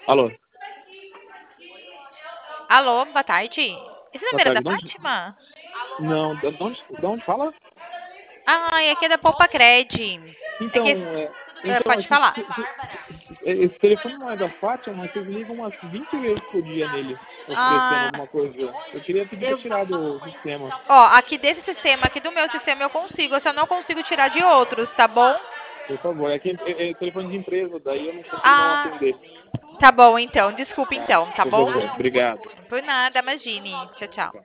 Alô, Alô, boa tarde. Esse boa número é da tarde. De onde... Fátima? Não, de onde fala? Ah, aqui é da Poupa Cred. É que Então, esse... então Pode falar. esse telefone não é da Fátima, mas vocês ligam umas 20 vezes por dia nele, oferecendo Ah, alguma coisa. Eu queria pedir para tirar do sistema, ó, aqui desse sistema, aqui do meu sistema eu consigo, eu só não consigo tirar de outros, tá bom? por favor. É que é telefone de empresa, daí eu não consigo não Ah, atender. tá bom então. Desculpa Tá, então, tá por bom? favor. Obrigado. Por nada, imagine. Tchau, tchau.